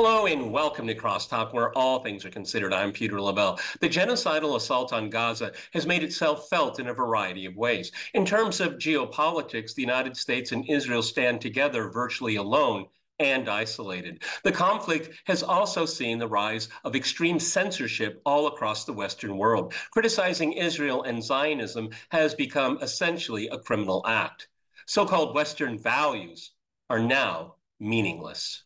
Hello and welcome to Crosstalk, where all things are considered. I'm Peter Lavelle. The genocidal assault on Gaza has made itself felt in a variety of ways. In terms of geopolitics, the United States and Israel stand together virtually alone and isolated. The conflict has also seen the rise of extreme censorship all across the Western world. Criticizing Israel and Zionism has become essentially a criminal act. So-called Western values are now meaningless.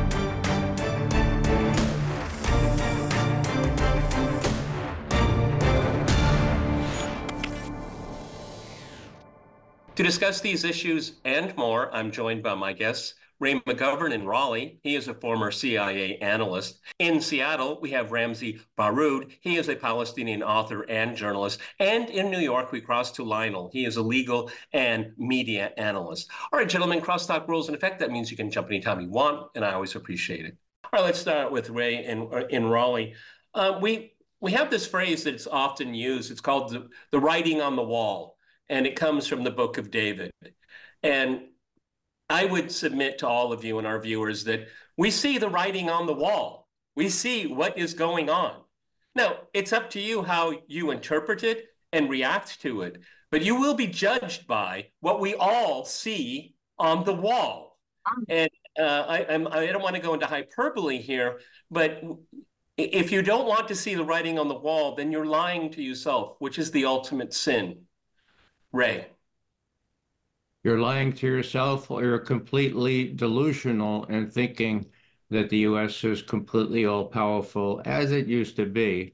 To discuss these issues and more, I'm joined by my guests, Ray McGovern in Raleigh. He is a former CIA analyst. In Seattle, we have Ramzy Baroud. He is a Palestinian author and journalist. And in New York, we cross to Lionel. He is a legal and media analyst. All right, gentlemen, crosstalk rules in effect. That means you can jump anytime you want, and I always appreciate it. All right, let's start with Ray in Raleigh. We have this phrase that's often used. It's called the writing on the wall. And it comes from the Book of David. And I would submit to all of you and our viewers that we see the writing on the wall. We see what is going on. Now, it's up to you how you interpret it and react to it, but you will be judged by what we all see on the wall. And I don't want to go into hyperbole here, but if you don't want to see the writing on the wall, then you're lying to yourself, which is the ultimate sin. Ray. You're lying to yourself, or you're completely delusional in thinking that the U.S. is completely all-powerful, as it used to be.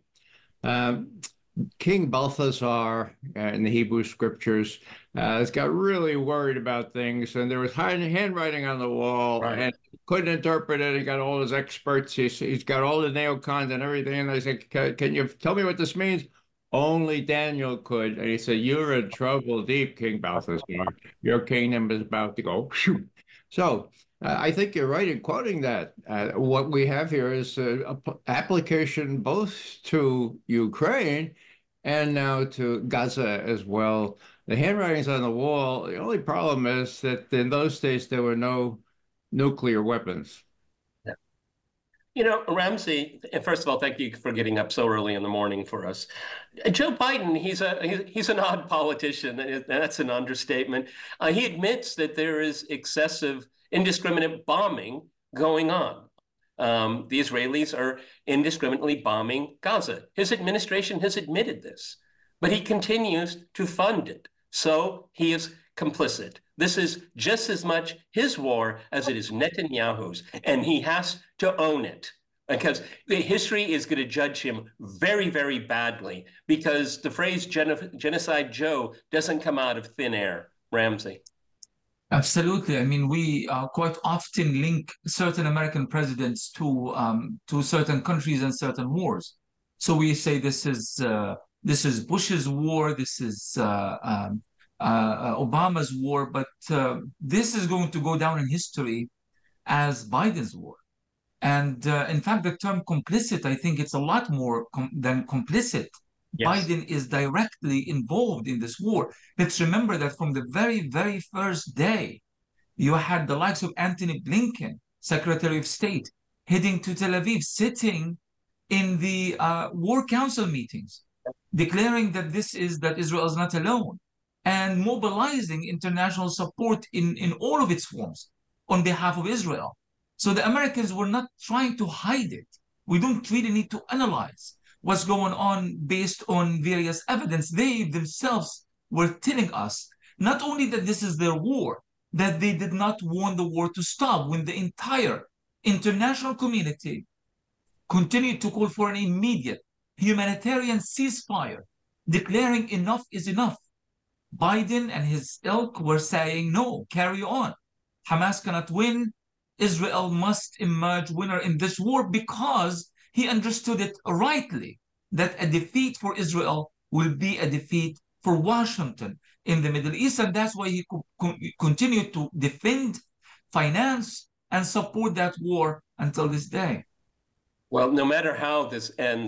King Balthasar in the Hebrew scriptures has got really worried about things, and there was handwriting on the wall, Right. and couldn't interpret it. He got all his experts. He's got all the neocons and everything, and I said, can you tell me what this means? Only Daniel could. And he said, you're in trouble deep, King Balthasar. Your kingdom is about to go. So I think you're right in quoting that. What we have here is an application both to Ukraine and now to Gaza as well. The handwriting's on the wall. The only problem is that in those days, there were no nuclear weapons. You know, Ramzy, first of all, thank you for getting up so early in the morning for us. Joe Biden, he's an odd politician, and that's an understatement. He admits that there is excessive, indiscriminate bombing going on. The Israelis are indiscriminately bombing Gaza. His administration has admitted this, but he continues to fund it. So he is complicit. This is just as much his war as it is Netanyahu's, and he has to own it because history is going to judge him very, very badly because the phrase Genocide Joe doesn't come out of thin air. Ramzy. Absolutely. I mean, we quite often link certain American presidents to certain countries and certain wars. So we say this is Bush's war, this is Obama's war, but this is going to go down in history as Biden's war. And in fact, the term complicit, I think it's a lot more than complicit. Yes. Biden is directly involved in this war. Let's remember that from the very, very first day, you had the likes of Antony Blinken, Secretary of State, heading to Tel Aviv, sitting in the War Council meetings, declaring that Israel is not alone, and mobilizing international support in all of its forms on behalf of Israel. So the Americans were not trying to hide it. We don't really need to analyze what's going on based on various evidence. They themselves were telling us not only that this is their war, that they did not want the war to stop when the entire international community continued to call for an immediate humanitarian ceasefire, declaring enough is enough. Biden and his ilk were saying, no, carry on. Hamas cannot win. Israel must emerge winner in this war because he understood it rightly, that a defeat for Israel will be a defeat for Washington in the Middle East. And that's why he continued to defend, finance, and support that war until this day. Well, no matter how this ends,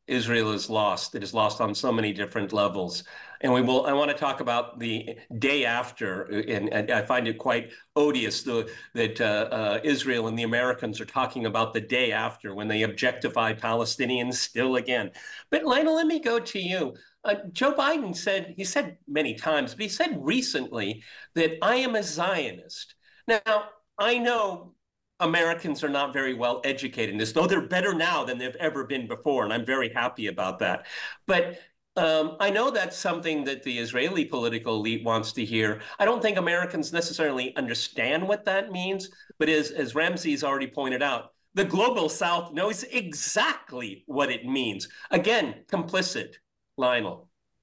Israel is lost. It is lost on so many different levels. And I want to talk about the day after, and I find it quite odious that Israel and the Americans are talking about the day after when they objectify Palestinians still again. But Lionel, let me go to you. Joe Biden he said many times, but he said recently that I am a Zionist. Now, I know Americans are not very well educated in this, though they're better now than they've ever been before, and I'm very happy about that. But I know that's something that the Israeli political elite wants to hear. I don't think Americans necessarily understand what that means, but as Ramsey's already pointed out, the global South knows exactly what it means. Again, complicit. Lionel.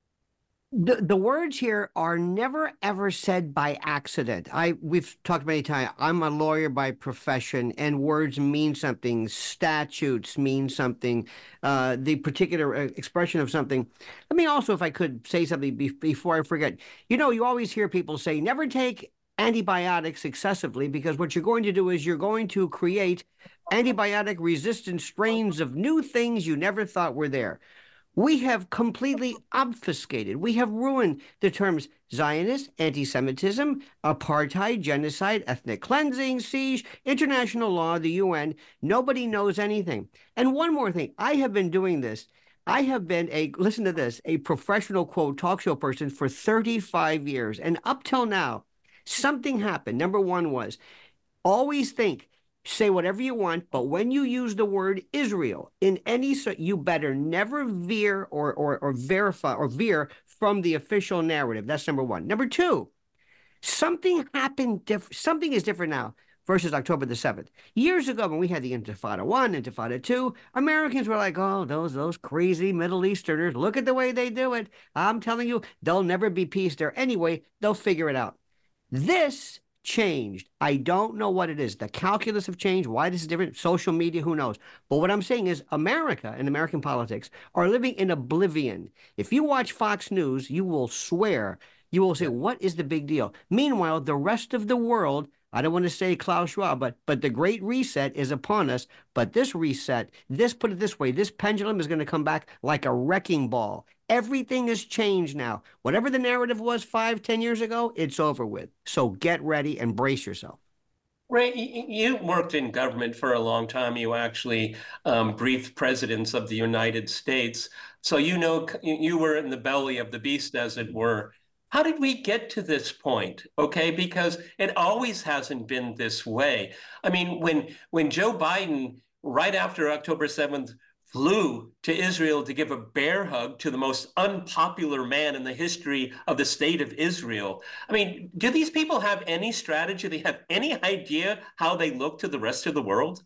The words here are never ever said by accident. We've talked many times. I'm a lawyer by profession, and words mean something. Statutes mean something. The particular expression of something. Let me also, if I could, say something before I forget. You always hear people say, never take antibiotics excessively, because what you're going to do is you're going to create antibiotic-resistant strains of new things you never thought were there. We have completely obfuscated. We have ruined the terms Zionist, anti-Semitism, apartheid, genocide, ethnic cleansing, siege, international law, the UN. Nobody knows anything. And one more thing. I have been doing this. I have been listen to this, a professional, quote, talk show person for 35 years. And up till now, something happened. Number one was always say whatever you want, but when you use the word Israel in any, you better never veer or verify or veer from the official narrative. That's number one. Number two, something happened something is different now versus October the 7th. Years ago, when we had the Intifada 1, Intifada 2, Americans were like, oh, those crazy Middle Easterners, look at the way they do it. I'm telling you, there'll never be peace there anyway. They'll figure it out. This changed. I don't know what it is. The calculus of change, why this is different, social media, who knows? But what I'm saying is America and American politics are living in oblivion. If you watch Fox News, you will swear, you will say, what is the big deal? Meanwhile, the rest of the world, I don't want to say Klaus Schwab, but the Great Reset is upon us. But this reset, put it this way, this pendulum is going to come back like a wrecking ball. Everything has changed now. Whatever the narrative was 5, 10 years ago, it's over with. So get ready and brace yourself. Ray, you worked in government for a long time. You actually briefed presidents of the United States. So you were in the belly of the beast, as it were. How did we get to this point? Okay, because it always hasn't been this way. I mean, when Joe Biden, right after October 7th, flew to Israel to give a bear hug to the most unpopular man in the history of the state of Israel. I mean, do these people have any strategy? Do they have any idea how they look to the rest of the world?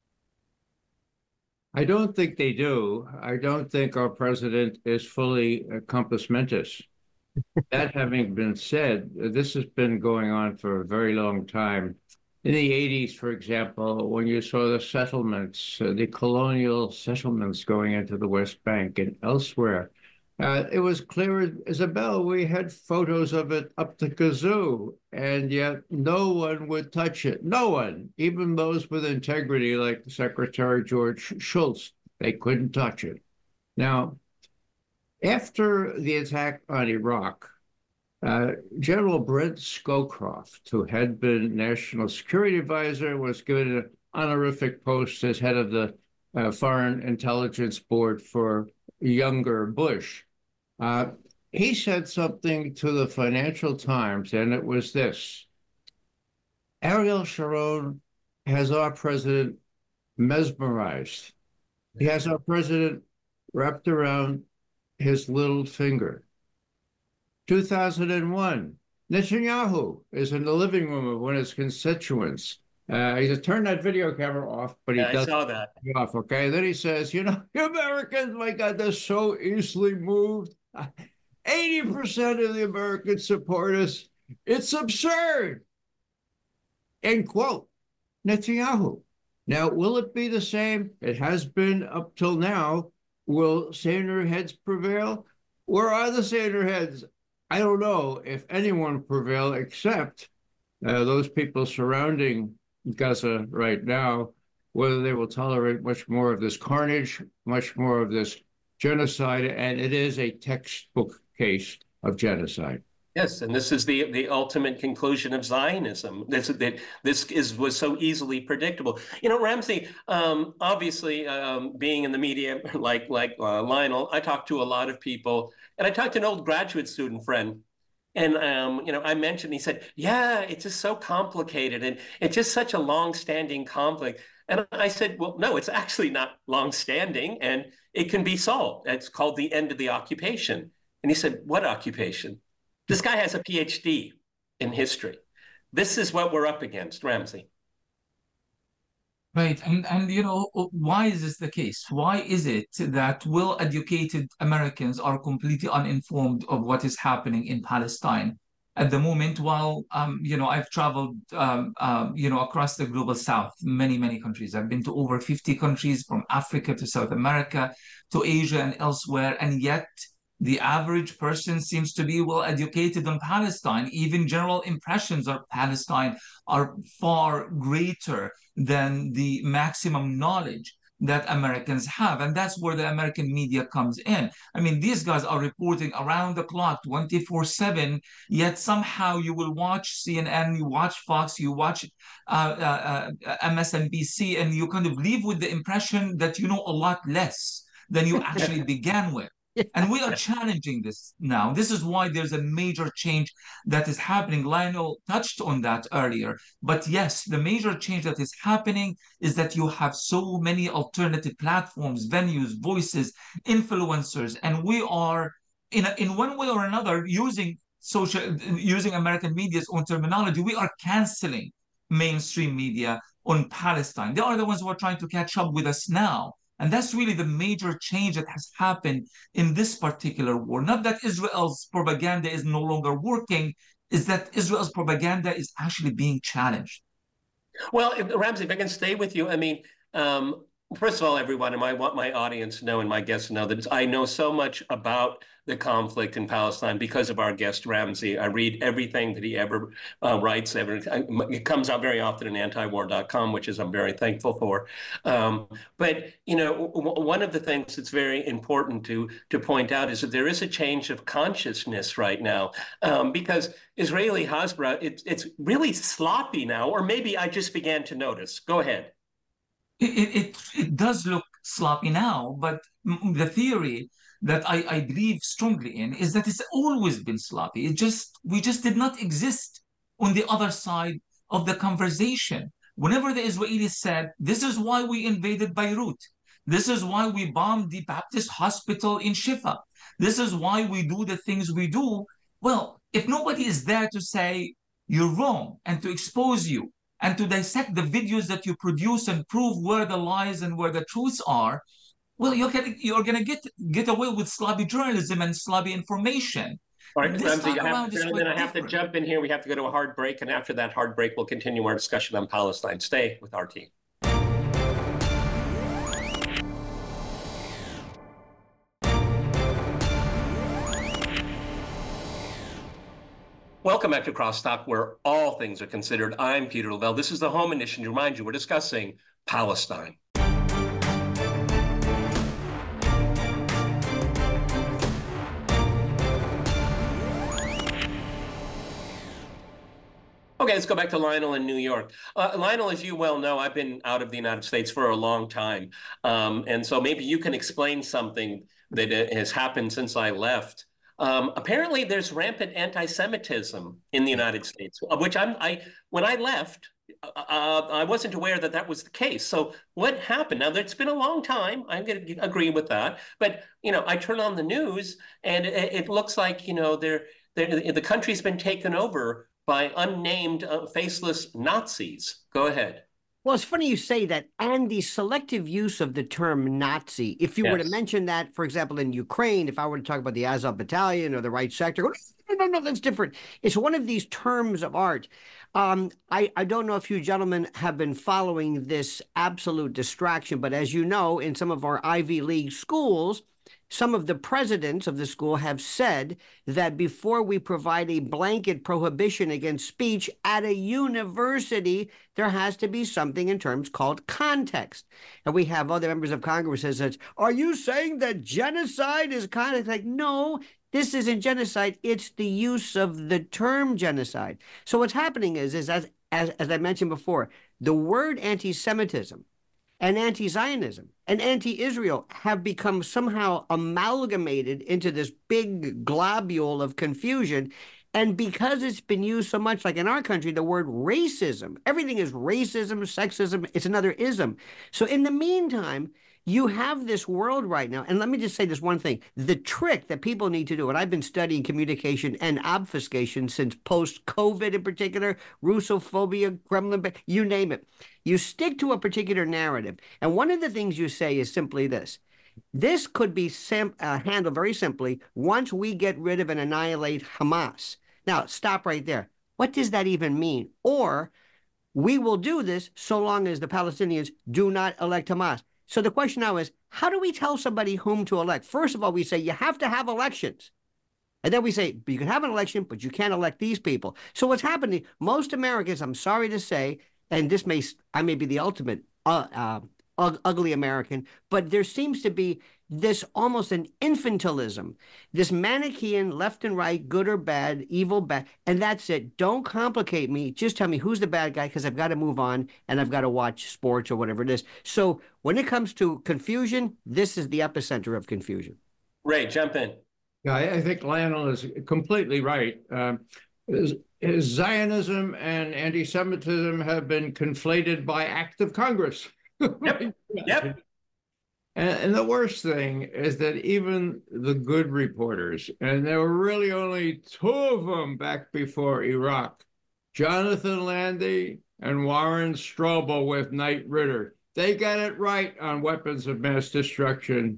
I don't think they do. I don't think our president is fully compos mentis. That having been said, this has been going on for a very long time. In the 80s, for example, when you saw the settlements, the colonial settlements going into the West Bank and elsewhere, it was clear as a bell. We had photos of it up the kazoo, and yet no one would touch it. No one, even those with integrity like Secretary George Shultz, they couldn't touch it. Now, after the attack on Iraq, General Brent Scowcroft, who had been National Security Advisor, was given an honorific post as head of the Foreign Intelligence Board for younger Bush. He said something to the Financial Times, and it was this: Ariel Sharon has our president mesmerized. He has our president wrapped around his little finger. 2001, Netanyahu is in the living room of one of his constituents. He says, turn that video camera off, but he doesn't. I saw that. Off, okay? Then he says, you Americans, my God, they're so easily moved. 80% of the Americans support us. It's absurd. End quote. Netanyahu. Now, will it be the same? It has been up till now. Will saner heads prevail? Where are the saner heads? I don't know if anyone prevail except those people surrounding Gaza right now, whether they will tolerate much more of this carnage, much more of this genocide, and it is a textbook case of genocide. Yes, and this is the ultimate conclusion of Zionism. Was so easily predictable. You know, Ramsey, obviously, being in the media like Lionel, I talked to a lot of people, and I talked to an old graduate student friend. And you know, I mentioned, he said, yeah, it's just so complicated, and it's just such a long-standing conflict. And I said, well, no, it's actually not long-standing, and it can be solved. It's called the end of the occupation. And he said, what occupation? This guy has a PhD in history. This is what we're up against, Ramsey. Right. And you know, why is this the case? Why is it that well-educated Americans are completely uninformed of what is happening in Palestine at the moment? While you know, I've traveled you know, across the global south, many countries. I've been to over 50 countries, from Africa to South America to Asia and elsewhere, and yet the average person seems to be well educated on Palestine. Even general impressions of Palestine are far greater than the maximum knowledge that Americans have. And that's where the American media comes in. I mean, these guys are reporting around the clock, 24/7, yet somehow you will watch CNN, you watch Fox, you watch MSNBC, and you kind of leave with the impression that you know a lot less than you actually began with. And we are challenging this now. This is why there's a major change that is happening. Lionel touched on that earlier. But yes, the major change that is happening is that you have so many alternative platforms, venues, voices, influencers, and we are in one way or another using American media's own terminology. We are canceling mainstream media on Palestine. They are the ones who are trying to catch up with us now. And that's really the major change that has happened in this particular war. Not that Israel's propaganda is no longer working, is that Israel's propaganda is actually being challenged. Well, Ramsey, if I can stay with you, I mean, first of all, everyone, and I want my audience to know and my guests to know that I know so much about the conflict in Palestine because of our guest, Ramsey. I read everything that he ever writes. It comes out very often in antiwar.com, which I'm very thankful for. But, you know, one of the things that's very important to point out is that there is a change of consciousness right now, because Israeli Hasbara, it's really sloppy now, or maybe I just began to notice. Go ahead. It does look sloppy now, but the theory that I believe strongly in is that it's always been sloppy. We just did not exist on the other side of the conversation. Whenever the Israelis said, this is why we invaded Beirut, this is why we bombed the Baptist hospital in Shifa, this is why we do the things we do, well, if nobody is there to say you're wrong and to expose you and to dissect the videos that you produce and prove where the lies and where the truths are, well, you're going to get away with sloppy journalism and sloppy information. All right, Ramsey, I have to jump in here. We have to go to a hard break, and after that hard break, we'll continue our discussion on Palestine. Stay with our team. Welcome back to Crosstalk, where all things are considered. I'm Peter Lavelle. This is the Home Edition. To remind you, we're discussing Palestine. Okay, let's go back to Lionel in New York. Lionel, as you well know, I've been out of the United States for a long time. And so maybe you can explain something that has happened since I left. Apparently, there's rampant anti-Semitism in the United States, which when I left, I wasn't aware that that was the case. So what happened? Now, it's been a long time. I'm going to agree with that. But, you know, I turn on the news and it looks like, you know, the country's been taken over by unnamed, faceless Nazis. Go ahead. Well, it's funny you say that, and the selective use of the term Nazi. If you were to mention that, for example, in Ukraine, if I were to talk about the Azov Battalion or the Right Sector, no, that's different. It's one of these terms of art. I don't know if you gentlemen have been following this absolute distraction, but as you know, in some of our Ivy League schools, some of the presidents of the school have said that before we provide a blanket prohibition against speech at a university, there has to be something in terms called context. And we have other members of Congress that says, are you saying that genocide is context? Like, no, this isn't genocide. It's the use of the term genocide. So what's happening is as I mentioned before, the word anti-Semitism and anti-Zionism and anti-Israel have become somehow amalgamated into this big globule of confusion. And because it's been used so much, like in our country, the word racism, everything is racism, sexism, it's another ism. So in the meantime, you have this world right now, and let me just say this one thing. The trick that people need to do, and I've been studying communication and obfuscation since post-COVID in particular, Russophobia, Kremlin, you name it. You stick to a particular narrative. And one of the things you say is simply this. This could be handled very simply once we get rid of and annihilate Hamas. Now, stop right there. What does that even mean? Or we will do this so long as the Palestinians do not elect Hamas. So the question now is, how do we tell somebody whom to elect? First of all, we say you have to have elections. And then we say, you can have an election, but you can't elect these people. So what's happening, most Americans, I'm sorry to say, and I may be the ultimate ugly American, but there seems to be this almost an infantilism, this Manichaean left and right, good or bad, evil, bad, and that's it. Don't complicate me. Just tell me who's the bad guy, because I've got to move on and I've got to watch sports or whatever it is. So when it comes to confusion, this is the epicenter of confusion. Ray, jump in. Yeah, I think Lionel is completely right. Zionism and anti-Semitism have been conflated by act of Congress. Yep. Yep. And the worst thing is that even the good reporters, and there were really only two of them back before Iraq, Jonathan Landy and Warren Strobel with Knight Ridder, they got it right on weapons of mass destruction.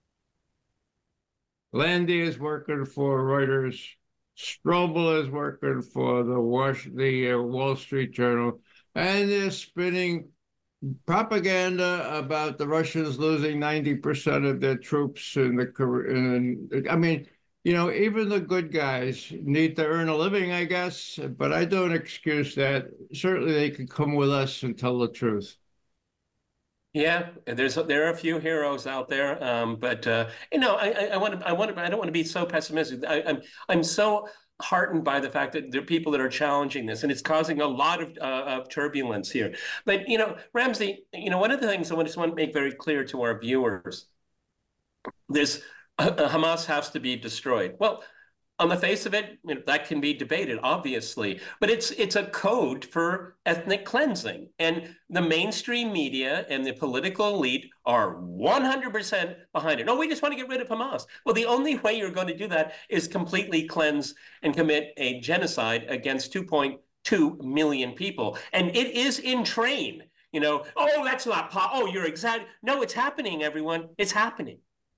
Landy is working for Reuters. Strobel is working for the Wall Street Journal, and they're spinning propaganda about the Russians losing 90% of their troops in the I mean, you know, even the good guys need to earn a living, I guess, but I don't excuse that. Certainly they could come with us and tell the truth. Yeah, there are a few heroes out there, but you know, I don't want to be so pessimistic. I'm so heartened by the fact that there are people that are challenging this, and it's causing a lot of turbulence here. But you know, Ramsey, you know, one of the things I just want to make very clear to our viewers, this Hamas has to be destroyed. Well, on the face of it, you know, that can be debated, obviously, but it's a code for ethnic cleansing. And the mainstream media and the political elite are 100% behind it. No, we just want to get rid of Hamas. Well, the only way you're going to do that is completely cleanse and commit a genocide against 2.2 million people. And it is in train. You know, oh, that's not oh, you're exaggerating. No, it's happening, everyone. It's happening.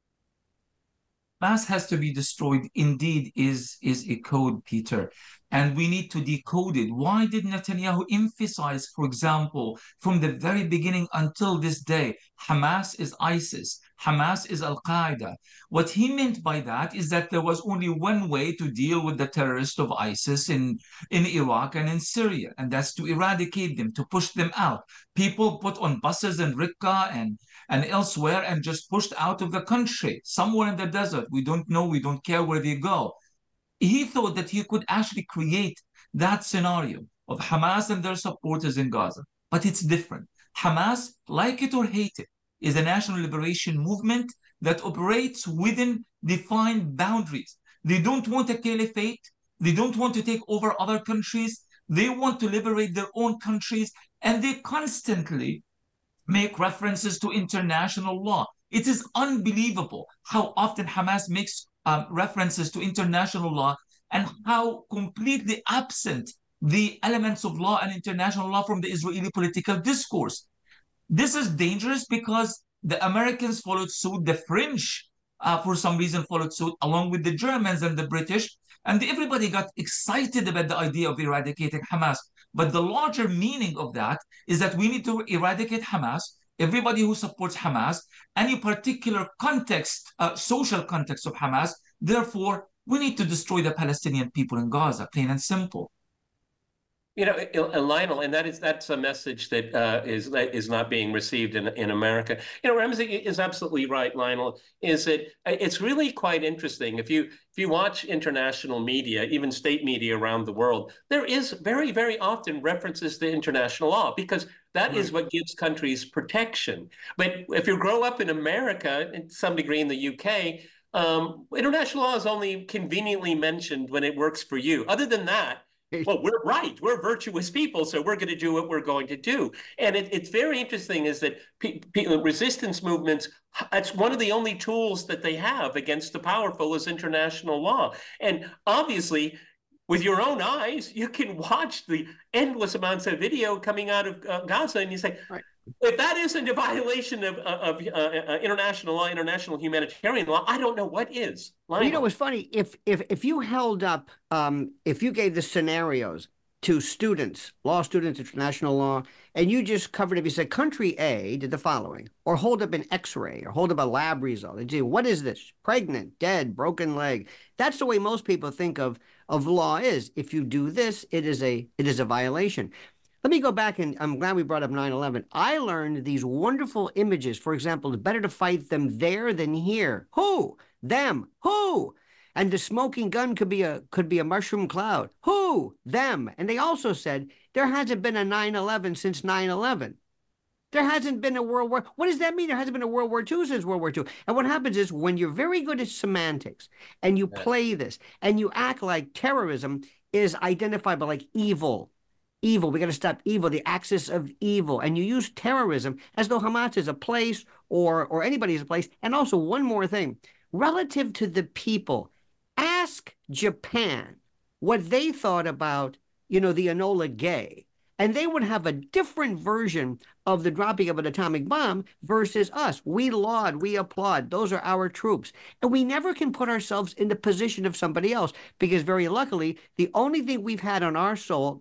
Hamas has to be destroyed indeed is a code, Peter, and we need to decode it. Why did Netanyahu emphasize, for example, from the very beginning until this day, Hamas is ISIS, Hamas is Al-Qaeda? What he meant by that is that there was only one way to deal with the terrorists of ISIS in Iraq and in Syria, and that's to eradicate them, to push them out. People put on buses in Raqqa and elsewhere and just pushed out of the country, somewhere in the desert. We don't know, we don't care where they go. He thought that he could actually create that scenario of Hamas and their supporters in Gaza. But it's different. Hamas, like it or hate it, is a national liberation movement that operates within defined boundaries. They don't want a caliphate. They don't want to take over other countries. They want to liberate their own countries, and they constantly make references to international law. It is unbelievable how often Hamas makes references to international law and how completely absent the elements of law and international law from the Israeli political discourse. This is dangerous because the Americans followed suit, the French, for some reason, followed suit, along with the Germans and the British, and everybody got excited about the idea of eradicating Hamas. But the larger meaning of that is that we need to eradicate Hamas everybody who supports Hamas, any particular context, social context of Hamas. Therefore, we need to destroy the Palestinian people in Gaza, plain and simple. You know, Lionel, and that's a message that is not being received in America. You know, Ramsey is absolutely right, Lionel. Is that it's really quite interesting if you watch international media, even state media around the world, there is very, very often references to international law because that is what gives countries protection. But if you grow up in America, and to some degree in the UK, international law is only conveniently mentioned when it works for you. Other than that, well, we're right. We're virtuous people, so we're going to do what we're going to do. And it's very interesting is that resistance movements, that's one of the only tools that they have against the powerful is international law. And obviously, with your own eyes, you can watch the endless amounts of video coming out of Gaza, and you say, right. If that isn't a violation of international law, international humanitarian law, I don't know what is. Well, you know, it's funny if you held up, if you gave the scenarios to students, law students, international law, and you just covered it, you said country A did the following, or hold up an X-ray, or hold up a lab result, and say, what is this? Pregnant, dead, broken leg. That's the way most people think of law is. If you do this, it is a violation. Let me go back, and I'm glad we brought up 9/11. I learned these wonderful images. For example, it's better to fight them there than here. Who? Them. Who? And the smoking gun could be a mushroom cloud. Who? Them. And they also said there hasn't been a 9/11 since 9/11. There hasn't been a World War. What does that mean? There hasn't been a World War II since World War II. And what happens is when you're very good at semantics and you play this and you act like terrorism is identified by like evil. Evil, we got to stop evil, the axis of evil. And you use terrorism as though Hamas is a place or anybody is a place. And also one more thing, relative to the people, ask Japan what they thought about, you know, the Enola Gay. And they would have a different version of the dropping of an atomic bomb versus us. We laud, we applaud. Those are our troops. And we never can put ourselves in the position of somebody else because very luckily, the only thing we've had on our soil,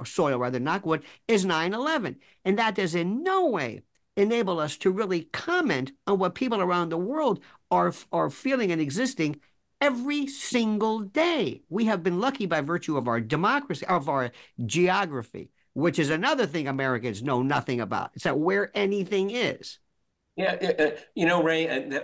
knock wood, is 9/11. And that does in no way enable us to really comment on what people around the world are feeling and existing every single day. We have been lucky by virtue of our democracy, of our geography, which is another thing Americans know nothing about. It's that where anything is. Yeah, you know, Ray,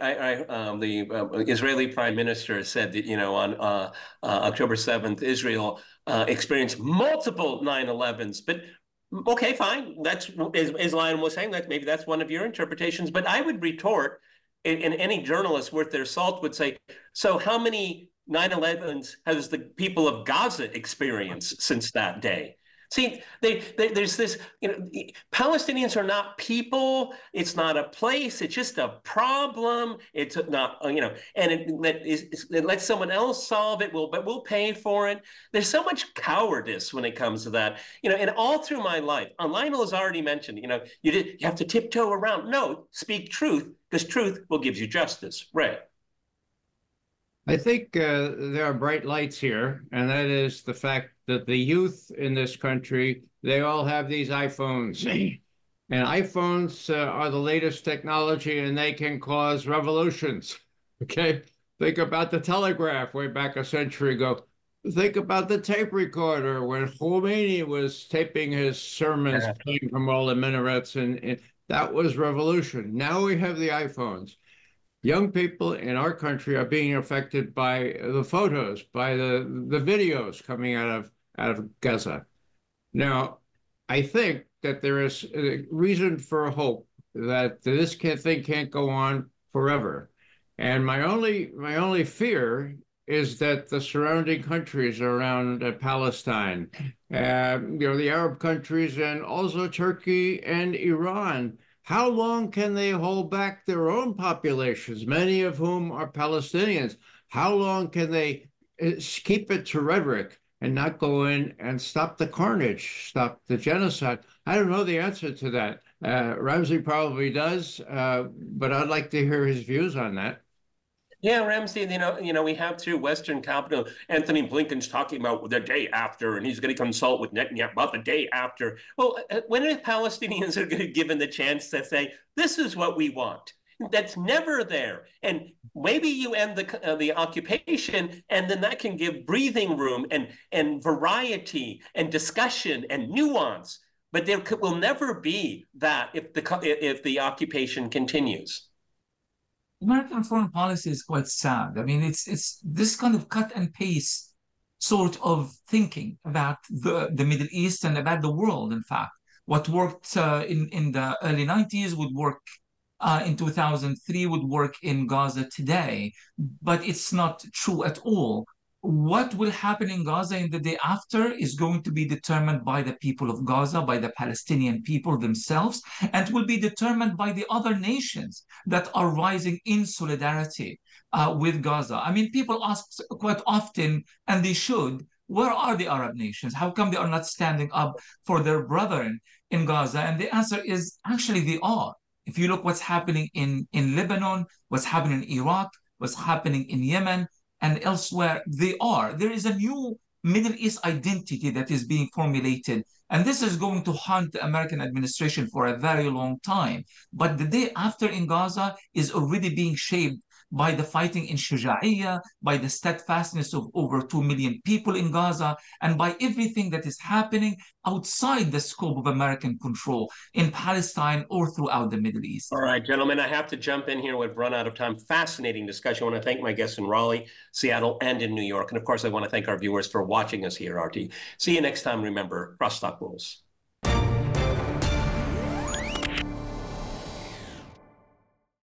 the Israeli Prime Minister said that, you know, on October 7th, Israel experienced multiple 9/11s. But okay, fine. That's, as Lion was saying, that maybe that's one of your interpretations. But I would retort, and any journalist worth their salt would say, so how many 9/11s has the people of Gaza experienced since that day? See, there's this, you know, Palestinians are not people. It's not a place. It's just a problem. It's not, you know, and it lets someone else solve it. But we'll pay for it. There's so much cowardice when it comes to that, you know, and all through my life, Lionel has already mentioned, you know, you have to tiptoe around. No, speak truth because truth will give you justice. Ray. I think there are bright lights here, and that is the fact that the youth in this country, they all have these iPhones. And iPhones are the latest technology, and they can cause revolutions. Okay? Think about the telegraph way back a century ago. Think about the tape recorder when Khomeini was taping his sermons, playing from all the minarets, and that was revolution. Now we have the iPhones. Young people in our country are being affected by the photos, by the videos coming out of Gaza. Now, I think that there is a reason for hope that this thing can't go on forever. And my only fear is that the surrounding countries around Palestine, you know, the Arab countries and also Turkey and Iran, how long can they hold back their own populations, many of whom are Palestinians? How long can they keep it to rhetoric and not go in and stop the carnage, stop the genocide? I don't know the answer to that. Ramsey probably does, but I'd like to hear his views on that. Yeah, Ramsey, we have through Western capital, Anthony Blinken's talking about the day after, and he's going to consult with Netanyahu about the day after. Well, when are Palestinians are going to given the chance to say, this is what we want? That's never there. And maybe you end the occupation, and then that can give breathing room and variety and discussion and nuance. But there will never be that if the occupation continues. American foreign policy is quite sad. I mean, it's this kind of cut and paste sort of thinking about the Middle East and about the world. In fact, what worked in the early 90s would work in 2003 would work in Gaza today, but it's not true at all. What will happen in Gaza in the day after is going to be determined by the people of Gaza, by the Palestinian people themselves, and will be determined by the other nations that are rising in solidarity with Gaza. I mean, people ask quite often, and they should, where are the Arab nations? How come they are not standing up for their brethren in Gaza? And the answer is actually they are. If you look what's happening in Lebanon, what's happening in Iraq, what's happening in Yemen, and elsewhere, they are. There is a new Middle East identity that is being formulated. And this is going to haunt the American administration for a very long time. But the day after in Gaza is already being shaped by the fighting in Shuja'iyya, by the steadfastness of over 2 million people in Gaza, and by everything that is happening outside the scope of American control in Palestine or throughout the Middle East. All right, gentlemen, I have to jump in here. We've run out of time. Fascinating discussion. I want to thank my guests in Raleigh, Seattle, and in New York. And of course, I want to thank our viewers for watching us here, RT. See you next time. Remember, Rostock rules.